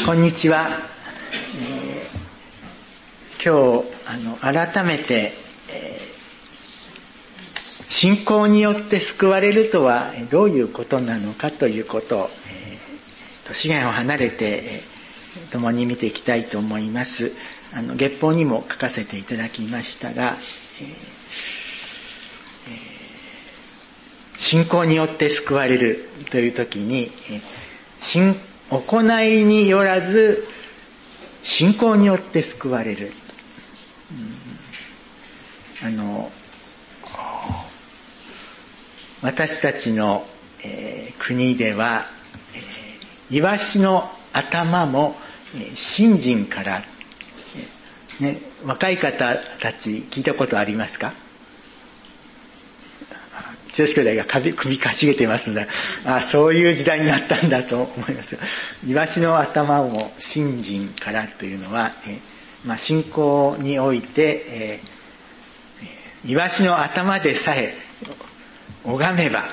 こんにちは。今日改めて、信仰によって救われるとはどういうことなのかということを、資源を離れて共に見ていきたいと思います。月報にも書かせていただきましたが、信仰によって救われるというときに、行いによらず信仰によって救われる。私たちの、国では、イワシの頭も、信心から、若い方たち聞いたことありますか？剛兄弟が首かしげてますので、そういう時代になったんだと思います。イワシの頭も信心からというのは、信仰において、イワシの頭でさえ拝めば、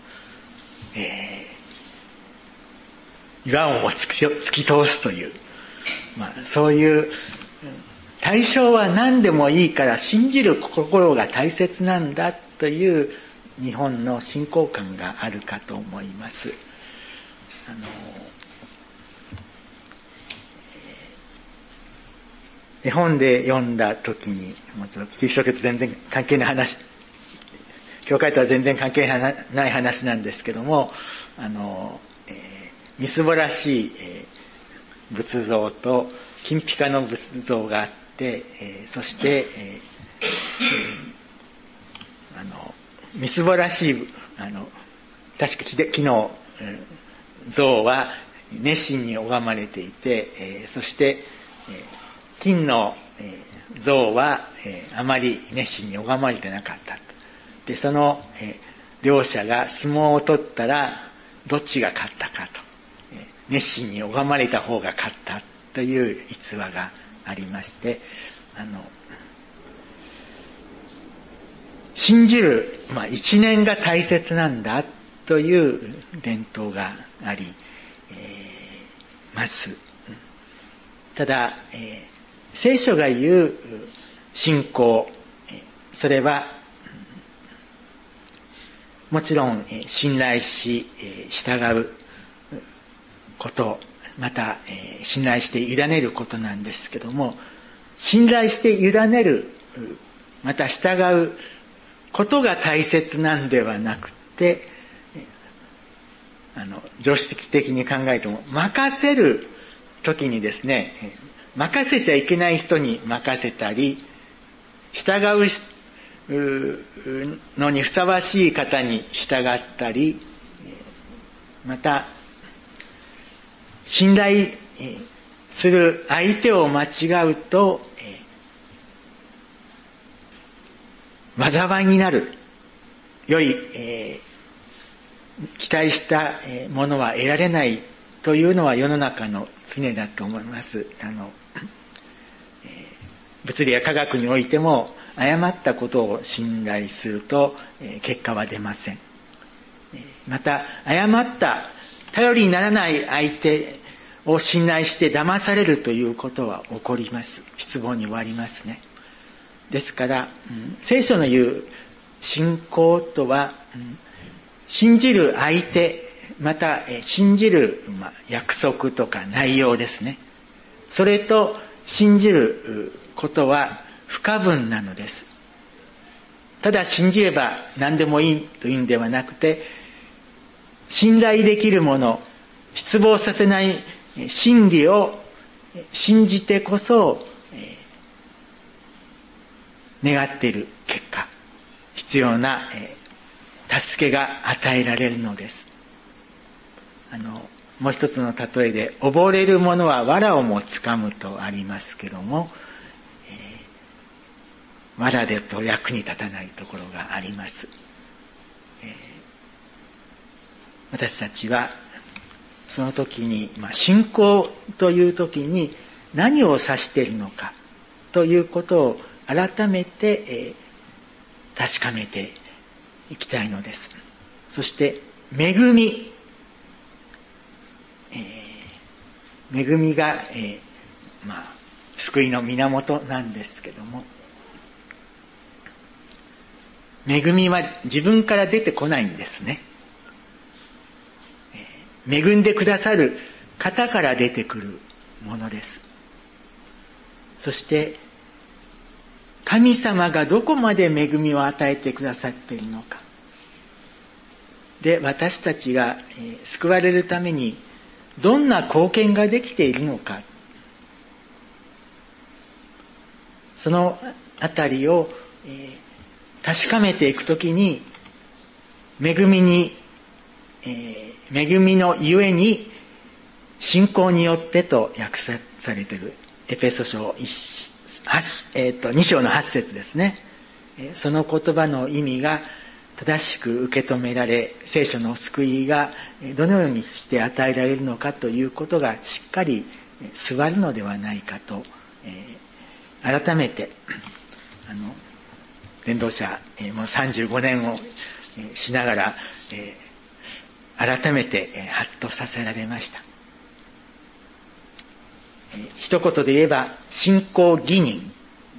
岩をも突き通すという、そういう対象は何でもいいから信じる心が大切なんだという日本の信仰観があるかと思います。絵本で読んだ時に、もうちょっとキリスト教と全然関係ない話、教会とは全然関係ない話なんですけども、みすぼらしい仏像と金ピカの仏像があって、そして、みすぼらしい、確か木の像は熱心に拝まれていて、そして、金の像はあまり熱心に拝まれてなかった。で、その両者が相撲を取ったら、どっちが勝ったかと。熱心に拝まれた方が勝ったという逸話がありまして、信じる、一念が大切なんだという伝統があります。ただ、聖書が言う信仰、それはもちろん信頼し従うこと、また信頼して委ねることなんですけども、信頼して委ねる、また従うことが大切なんではなくて、常識的に考えても任せる時にですね、任せちゃいけない人に任せたり、従うのにふさわしい方に従ったり、また信頼する相手を間違うと災いになる。良い、期待したものは得られないというのは世の中の常だと思います。物理や科学においても誤ったことを信頼すると結果は出ません。また誤った頼りにならない相手を信頼して騙されるということは起こります。失望に終わりますね。ですから、聖書の言う信仰とは、信じる相手、また信じる約束とか内容ですね。それと信じることは不可分なのです。ただ信じれば何でもいいというんではなくて、信頼できるもの、失望させない真理を信じてこそ、願っている結果、必要な助けが与えられるのです。もう一つの例えで、溺れる者は藁をも掴むとありますけども、藁でと役に立たないところがあります。私たちはその時に、信仰という時に何を指しているのかということを改めて、確かめていきたいのです。そして恵み、 恵みが、救いの源なんですけども、恵みは自分から出てこないんですね。恵んでくださる方から出てくるものです。そして神様がどこまで恵みを与えてくださっているのか。で、私たちが救われるためにどんな貢献ができているのか。そのあたりを確かめていくときに、恵みのゆえに信仰によってと訳されているエペソ書2章の8節ですね。その言葉の意味が正しく受け止められ、聖書の救いがどのようにして与えられるのかということがしっかり据わるのではないかと、改めて伝道者もう35年をしながら改めてハッとさせられました。一言で言えば信仰義人、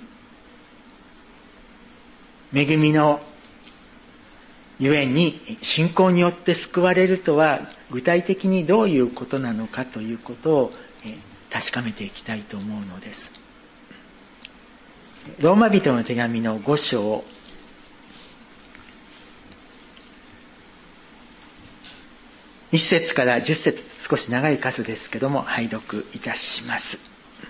恵みのゆえに信仰によって救われるとは具体的にどういうことなのかということを確かめていきたいと思うのです。ローマ人の手紙の5章1節から10節、少し長い箇所ですけども拝読いたします。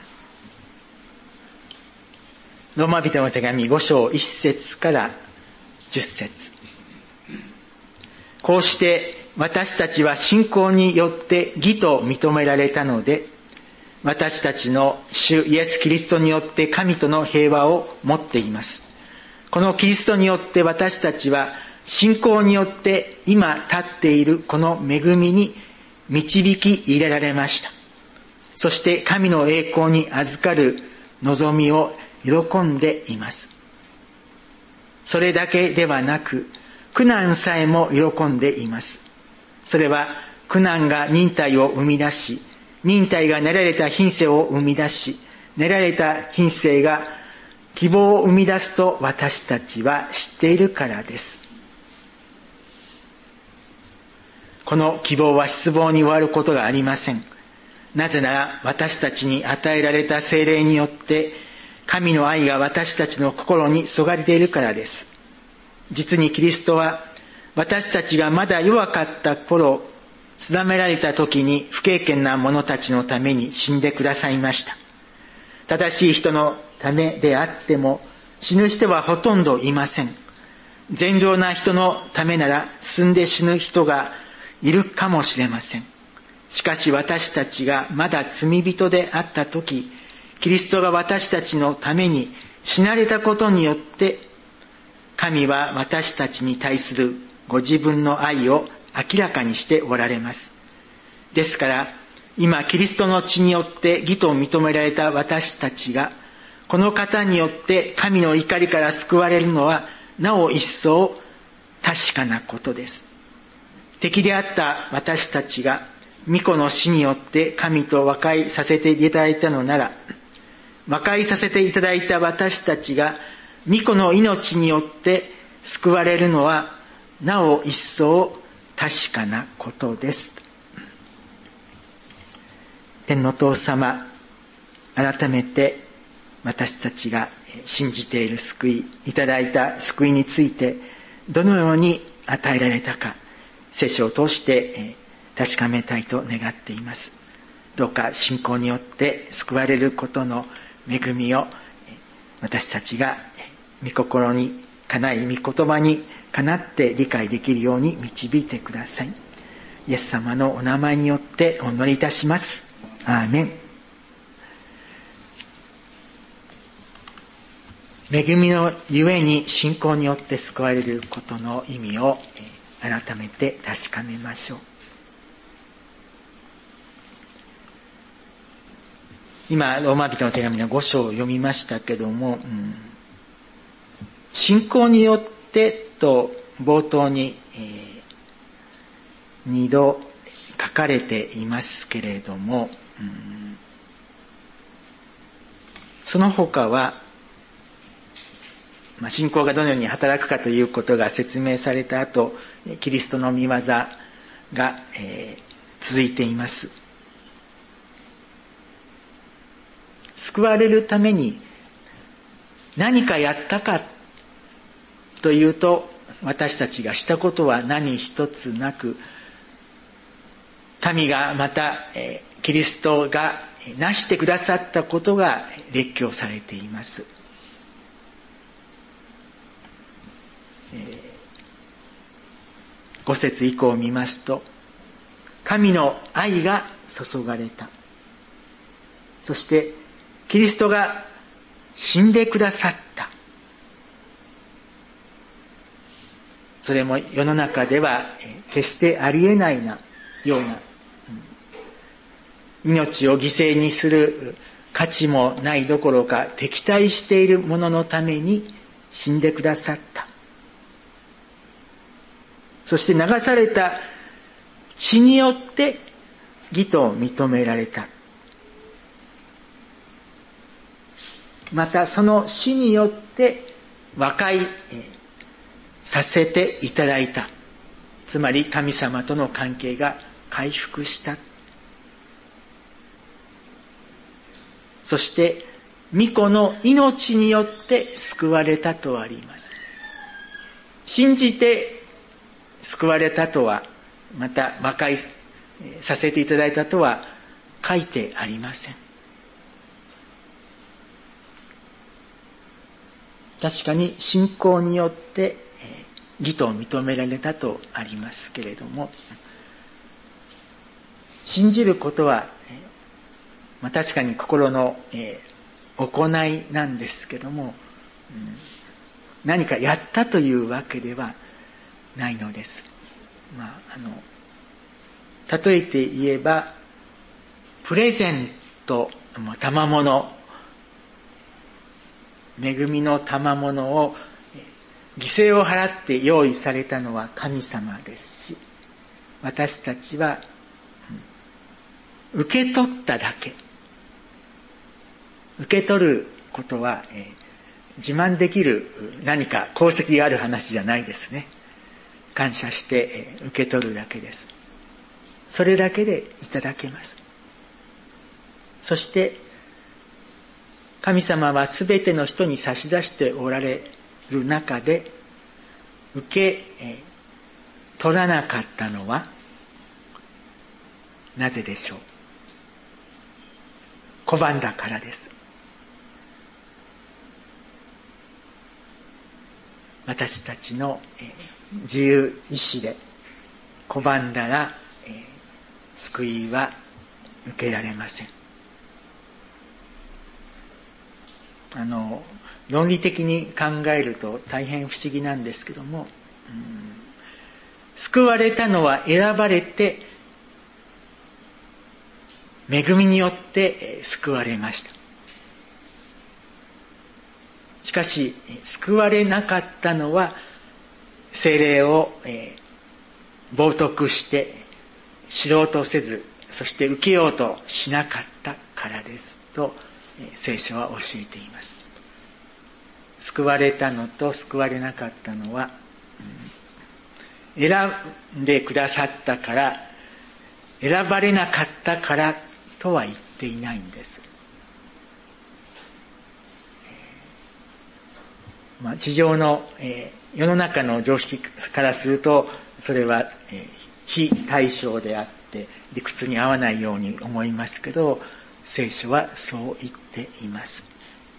ローマ人の手紙5章1節から10節。こうして私たちは信仰によって義と認められたので、私たちの主イエス・キリストによって神との平和を持っています。このキリストによって私たちは信仰によって今立っているこの恵みに導き入れられました。そして神の栄光に預かる望みを喜んでいます。それだけではなく、苦難さえも喜んでいます。それは苦難が忍耐を生み出し、忍耐が練られた品性を生み出し、練られた品性が希望を生み出すと私たちは知っているからです。この希望は失望に終わることがありません。なぜなら私たちに与えられた聖霊によって神の愛が私たちの心に注がれているからです。実にキリストは私たちがまだ弱かった頃、定められた時に不経験な者たちのために死んでくださいました。正しい人のためであっても死ぬ人はほとんどいません。善良な人のためなら死んで死ぬ人がいるかもしれません。しかし私たちがまだ罪人であった時、キリストが私たちのために死なれたことによって、神は私たちに対するご自分の愛を明らかにしておられます。ですから、今キリストの血によって義と認められた私たちが、この方によって神の怒りから救われるのは、なお一層確かなことです。敵であった私たちが、御子の死によって神と和解させていただいたのなら、和解させていただいた私たちが、御子の命によって救われるのは、なお一層確かなことです。天の父様、改めて私たちが信じている救い、いただいた救いについて、どのように与えられたか、聖書を通して確かめたいと願っています。どうか信仰によって救われることの恵みを私たちが御心にかない、御言葉にかなって理解できるように導いてください。イエス様のお名前によってお祈りいたします。アーメン。恵みのゆえに信仰によって救われることの意味を改めて確かめましょう。今、ローマ人の手紙の5章を読みましたけども、信仰によってと冒頭に、2度書かれていますけれども、 その他は、信仰がどのように働くかということが説明された後、キリストの御業が、続いています。救われるために何かやったかというと、私たちがしたことは何一つなく、神がまたキリストがなしてくださったことが列挙されています。5節以降を見ますと、神の愛が注がれた。そしてキリストが死んでくださった。それも世の中では決してありえないような、命を犠牲にする価値もないどころか敵対している者のために死んでくださった。そして流された血によって義と認められた。またその死によって和解させていただいた。つまり神様との関係が回復した。そして御子の命によって救われたとあります。信じて救われたとは、また和解させていただいたとは書いてありません。確かに信仰によって義と認められたとありますけれども、信じることは、確かに心の行いなんですけども、何かやったというわけではないのです。例えて言えば、プレゼント、賜物、恵みの賜物を犠牲を払って用意されたのは神様ですし、私たちは受け取っただけ。受け取ることは、自慢できる何か功績がある話じゃないですね。感謝して、受け取るだけです。それだけでいただけます。そして神様はすべての人に差し出しておられる中で、受け取らなかったのはなぜでしょう。拒んだからです。私たちの自由意志で拒んだら救いは受けられません。論理的に考えると大変不思議なんですけども、救われたのは選ばれて恵みによって救われました。しかし救われなかったのは聖霊を冒涜して知ろうとせず、そして受けようとしなかったからですと聖書は教えています。救われたのと救われなかったのは、選んでくださったから、選ばれなかったからとは言っていないんです。地上の、世の中の常識からすると、それは、非対称であって理屈に合わないように思いますけど、聖書はそう言っています。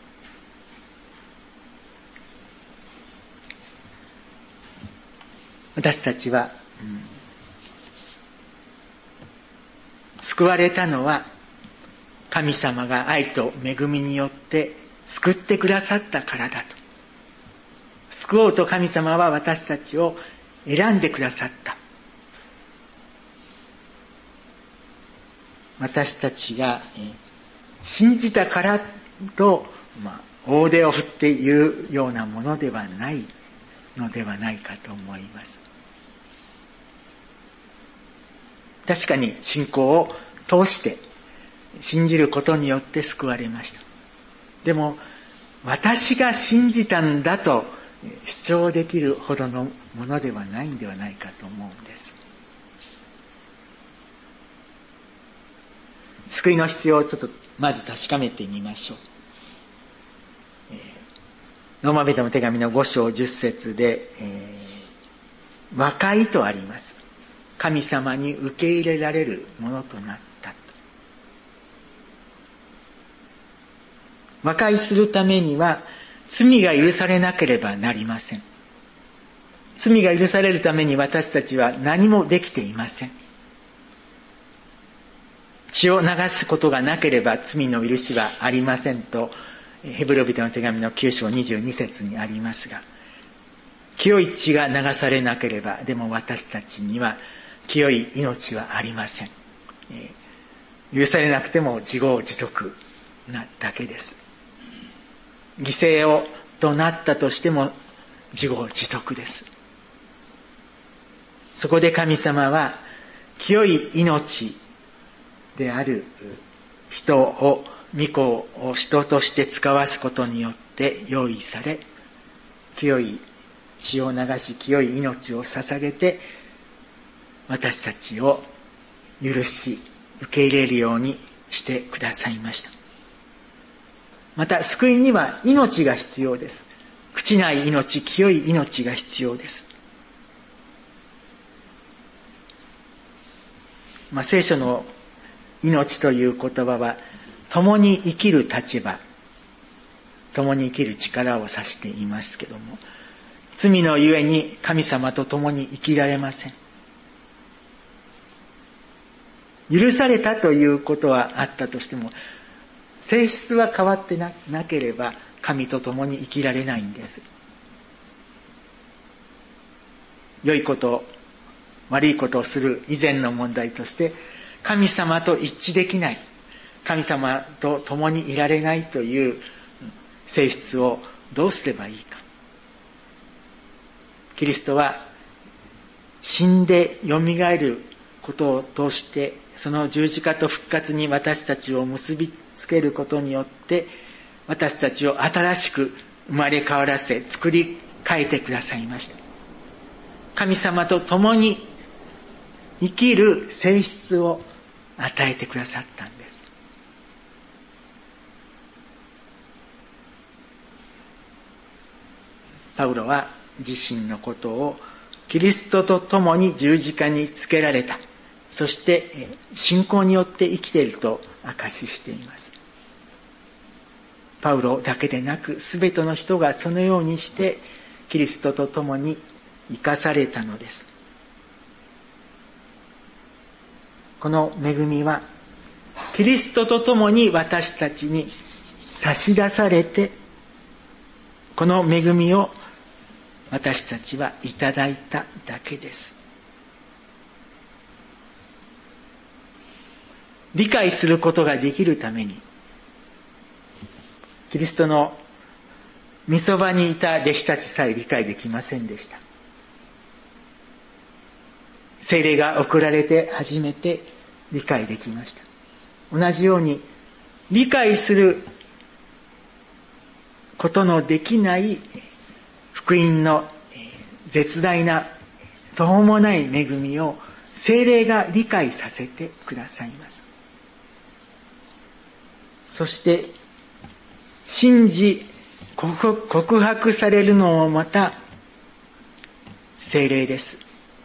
私たちは、救われたのは神様が愛と恵みによって救ってくださったからだと。救おうと神様は私たちを選んでくださった。私たちが信じたからと、大手を振って言うようなものではないのではないかと思います。確かに信仰を通して信じることによって救われました。でも、私が信じたんだと主張できるほどのものではないんではないかと思うんです。救いの必要をちょっとまず確かめてみましょう。ローマ人の手紙の5章10節で、和解とあります。神様に受け入れられるものとなったと。和解するためには罪が許されなければなりません。罪が許されるために私たちは何もできていません。血を流すことがなければ罪の許しはありませんと、ヘブル人の手紙の9章22節にありますが、清い血が流されなければ、でも私たちには清い命はありません。許されなくても自業自得なだけです。犠牲となったとしても自業自得です。そこで神様は清い命である人を、御子を人として使わすことによって用意され、清い血を流し、清い命を捧げて、私たちを許し、受け入れるようにしてくださいました。また、救いには命が必要です。朽ちない命、清い命が必要です。聖書の命という言葉は、共に生きる立場、共に生きる力を指していますけども、罪のゆえに神様と共に生きられません。許されたということはあったとしても、性質は変わって なければ神と共に生きられないんです。良いこと、悪いことをする以前の問題として、神様と一致できない、神様と共にいられないという性質をどうすればいいか。キリストは死んでよみがえることを通して、その十字架と復活に私たちを結びつけることによって、私たちを新しく生まれ変わらせ、作り変えてくださいました。神様と共に生きる性質を与えてくださったんです。パウロは自身のことをキリストと共に十字架につけられた、そして信仰によって生きていると証ししています。パウロだけでなく全ての人がそのようにしてキリストと共に生かされたのです。この恵みはキリストと共に私たちに差し出されて、この恵みを私たちはいただいただけです。理解することができるために、キリストの御そばにいた弟子たちさえ理解できませんでした。聖霊が送られて初めて理解できました。同じように理解することのできない福音の絶大な途方もない恵みを聖霊が理解させてくださいます。そして信じ告白されるのもまた聖霊です。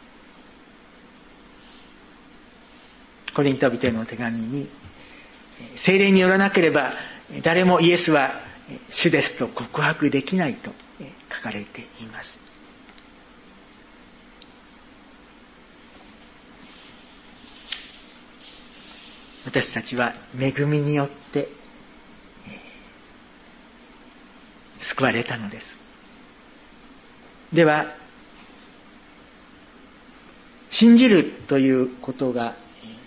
コリント人への手紙に、聖霊によらなければ誰もイエスは主ですと告白できないと書かれています。私たちは恵みによって救われたのです。では、信じるということが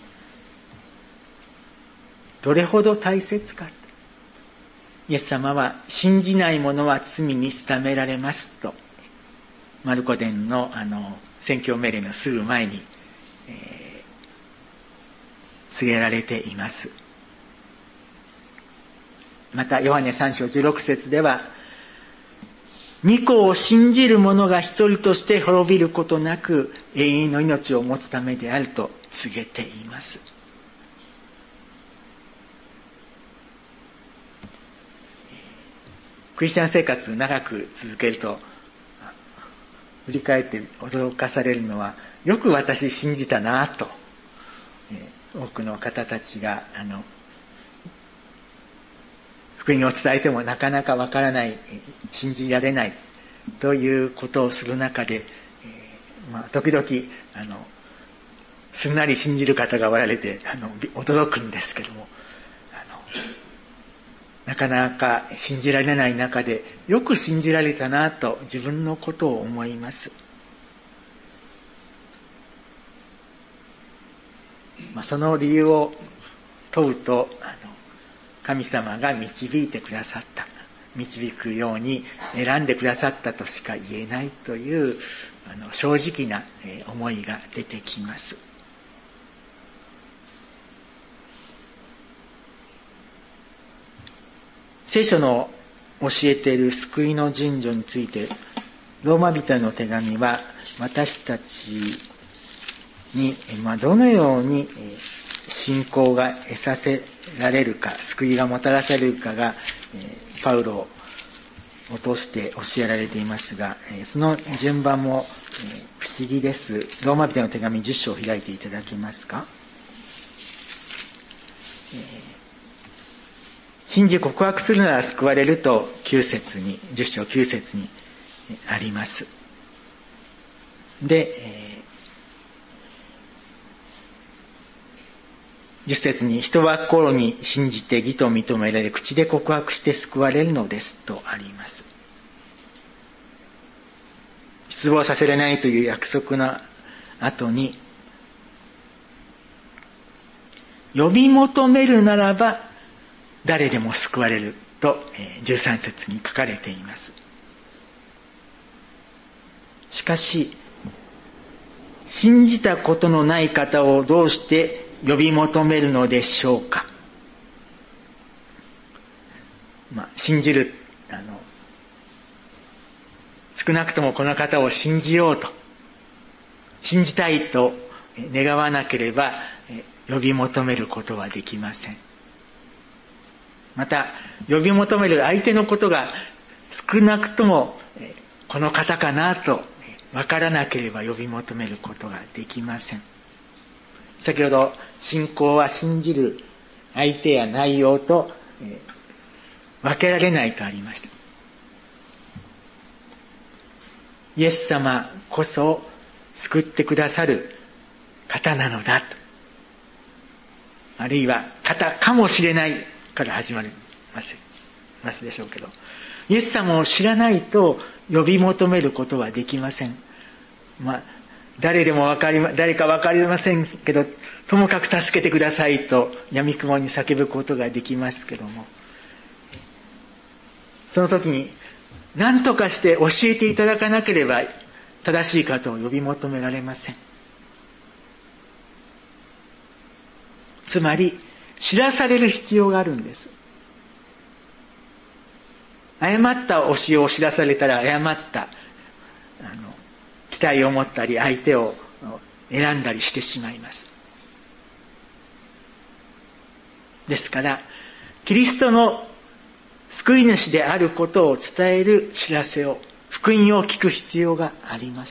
どれほど大切か。イエス様は信じない者は罪に定められますと、マルコ伝の宣教命令のすぐ前に、告げられています。 またヨハネ3章16節では、御子を信じる者が一人として滅びることなく永遠の命を持つためであると告げています。クリスチャン生活長く続けると振り返って驚かされるのは、よく私信じたなと、多くの方たちが福音を伝えてもなかなかわからない、信じられないということをする中で、時々すんなり信じる方がおられて驚くんですけども、なかなか信じられない中でよく信じられたなと自分のことを思います。その理由を問うと、神様が導いてくださった、導くように選んでくださったとしか言えないという正直な思いが出てきます。聖書の教えている救いの順序について、ローマ人への手紙は私たちにどのように信仰が得させられるか、救いがもたらされるかがパウロを通して教えられていますが、その順番も不思議です。ローマ人の手紙10章を開いていただけますか。信じ告白するなら救われると10章9節にあります。で、10節に、人は心に信じて義と認められ、口で告白して救われるのですとあります。失望させられないという約束の後に、呼び求めるならば誰でも救われると13節に書かれています。しかし、信じたことのない方をどうして呼び求めるのでしょうか。信じる、少なくともこの方を信じようと、信じたいと願わなければ呼び求めることはできません。また、呼び求める相手のことが少なくともこの方かなと分からなければ呼び求めることができません。先ほど、信仰は信じる相手や内容と分けられないとありました。イエス様こそ救ってくださる方なのだと。あるいは方かもしれないから始まりますでしょうけど、イエス様を知らないと呼び求めることはできません。誰かわかりませんけど、ともかく助けてくださいと闇雲に叫ぶことができますけども、その時に何とかして教えていただかなければ正しい方を呼び求められません。つまり、知らされる必要があるんです。誤った教えを知らされたら、誤った期待を持ったり相手を選んだりしてしまいます。ですから、キリストの救い主であることを伝える知らせを、福音を聞く必要があります。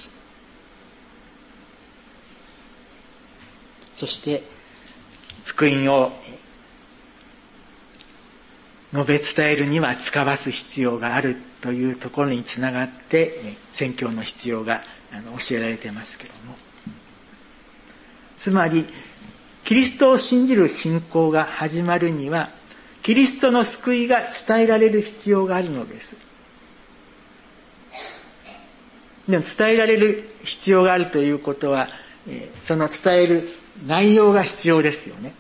そして、福音を述べ伝えるには使わす必要があるというところにつながって、宣教の必要が教えられてますけども。つまり、キリストを信じる信仰が始まるには、キリストの救いが伝えられる必要があるのです。でも伝えられる必要があるということは、その伝える内容が必要ですよね。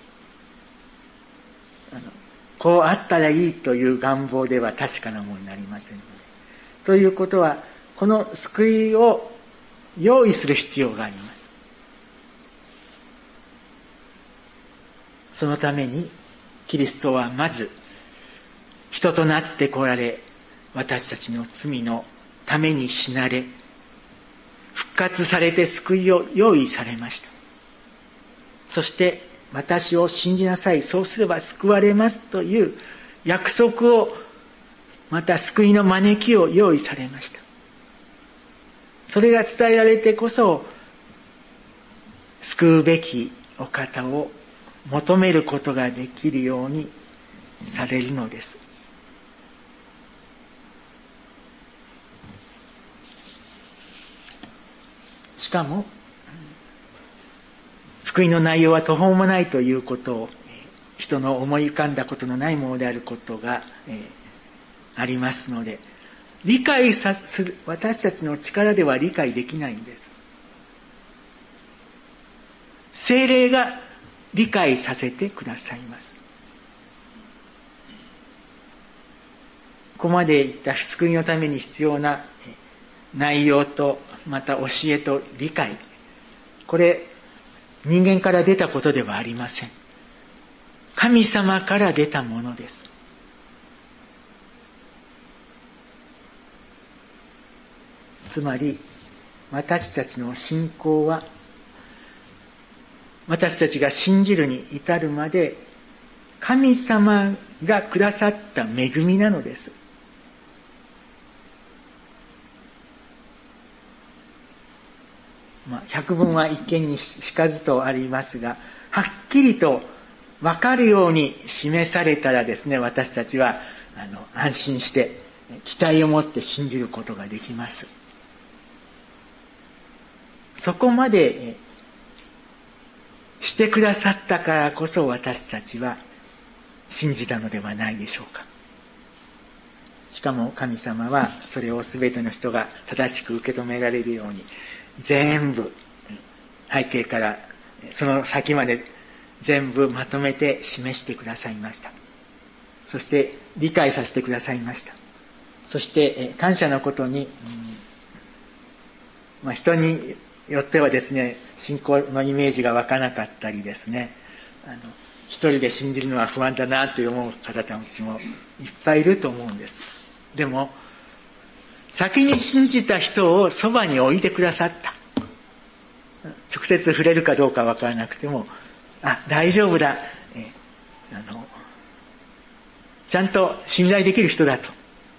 こうあったらいいという願望では確かなものになりませんので。ということは、この救いを用意する必要があります。そのために、キリストはまず、 人となって来られ、私たちの罪のために死なれ、復活されて救いを用意されました。そして私を信じなさい、そうすれば救われますという約束を、また救いの招きを用意されました。それが伝えられてこそ、救うべきお方を求めることができるようにされるのです。しかも、福音の内容は途方もないということを、人の思い浮かんだことのないものであることが、ありますので、理解する、私たちの力では理解できないんです。聖霊が理解させてくださいます。ここまで言った救いのために必要な内容と、また教えと理解。これ、人間から出たことではありません。神様から出たものです。つまり、私たちの信仰は、私たちが信じるに至るまで、神様がくださった恵みなのです。百聞は一見にしかずとありますが、はっきりと分かるように示されたらですね、私たちは安心して期待を持って信じることができます。そこまでしてくださったからこそ私たちは信じたのではないでしょうか。しかも神様はそれを全ての人が正しく受け止められるように全部背景からその先まで全部まとめて示してくださいました。そして理解させてくださいました。そして感謝のことに、人によってはですね、信仰のイメージが湧かなかったりですね、一人で信じるのは不安だなと思う方たちもいっぱいいると思うんです。でも、先に信じた人をそばに置いてくださった。直接触れるかどうかわからなくても、大丈夫だ、ちゃんと信頼できる人だと。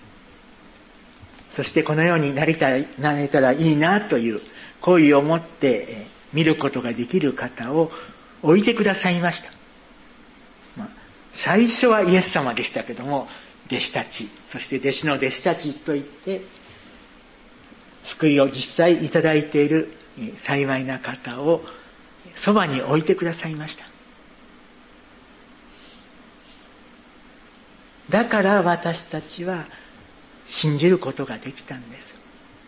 そしてこのようになれたらいいなという好意を持って見ることができる方を置いてくださいました。最初はイエス様でしたけども、弟子たち、そして弟子の弟子たちといって、救いを実際いただいている幸いな方をそばに置いてくださいました。だから私たちは信じることができたんです。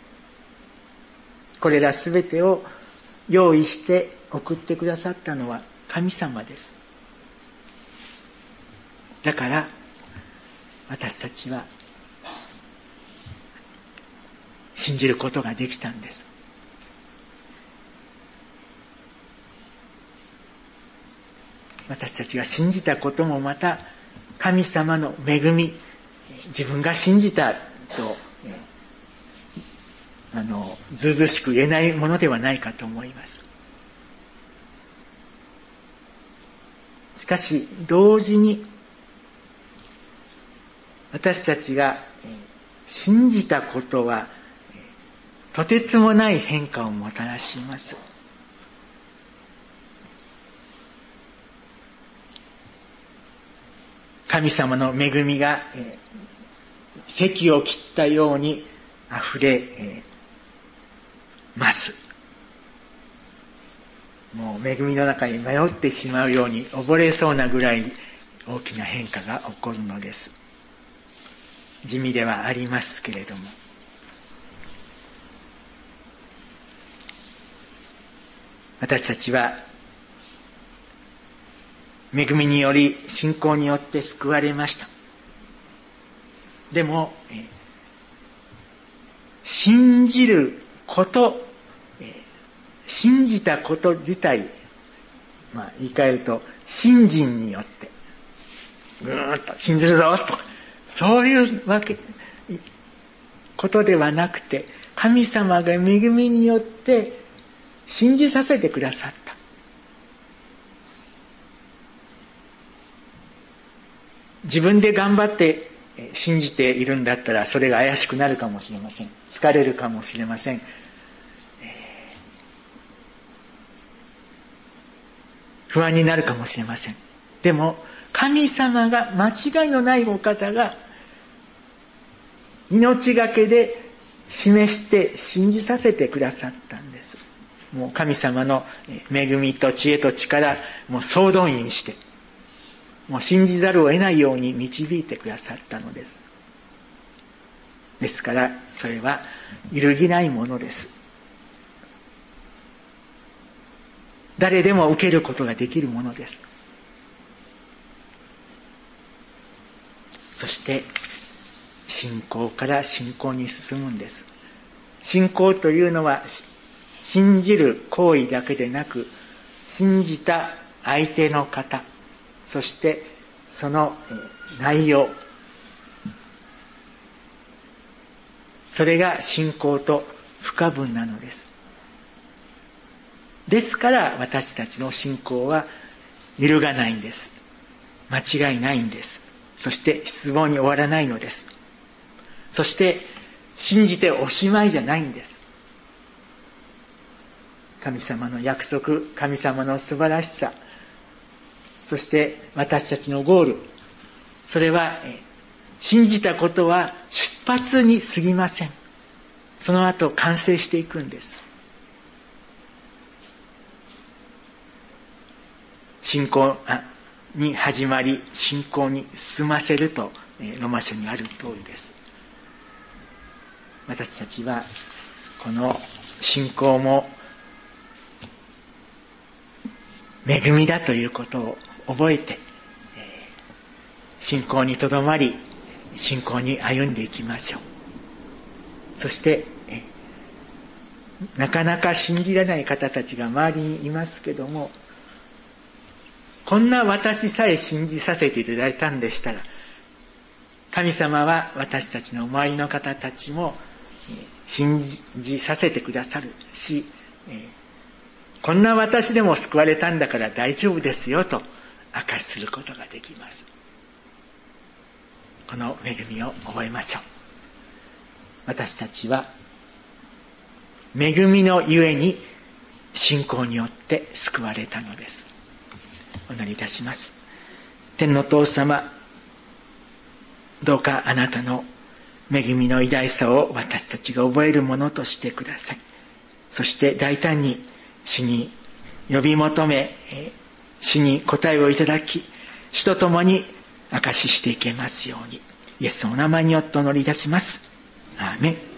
これらすべてを用意して送ってくださったのは神様です。だから私たちは信じることができたんです。私たちが信じたこともまた神様の恵み、自分が信じたとずうずうしく言えないものではないかと思います。しかし同時に私たちが信じたことはとてつもない変化をもたらします。神様の恵みが堰を切ったように溢れます。もう恵みの中に迷ってしまうように溺れそうなぐらい大きな変化が起こるのです。地味ではありますけれども、私たちは恵みにより信仰によって救われました。でも信じること、信じたこと自体、言い換えると信心によってぐーっと信ずるぞとそういうことではなくて、神様が恵みによって信じさせてくださった。自分で頑張って信じているんだったら、それが怪しくなるかもしれません。疲れるかもしれません。不安になるかもしれません。でも、神様が間違いのないお方が、命がけで示して信じさせてくださったんです。もう神様の恵みと知恵と力、もう総動員して、もう信じざるを得ないように導いてくださったのです。ですから、それは揺るぎないものです。誰でも受けることができるものです。そして、信仰から信仰に進むんです。信仰というのは、信じる行為だけでなく、信じた相手の方、そしてその内容、それが信仰と不可分なのです。ですから私たちの信仰は揺るがないんです。間違いないんです。そして失望に終わらないのです。そして信じておしまいじゃないんです。神様の約束、神様の素晴らしさ、そして私たちのゴール、それは信じたことは出発に過ぎません。その後完成していくんです。信仰に始まり、信仰に進ませるとローマ書にある通りです。私たちはこの信仰も恵みだということを覚えて、信仰にとどまり、信仰に歩んでいきましょう。そして、なかなか信じられない方たちが周りにいますけども、こんな私さえ信じさせていただいたんでしたら、神様は私たちの周りの方たちも信じさせてくださるし、こんな私でも救われたんだから大丈夫ですよと証しすることができます。この恵みを覚えましょう。私たちは恵みのゆえに信仰によって救われたのです。お祈りいたします。天の父様、どうかあなたの恵みの偉大さを私たちが覚えるものとしてください。そして大胆に主に呼び求め、主に答えをいただき、主と共に証ししていけますように、イエスのお名前によってお祈りいたします。アーメン。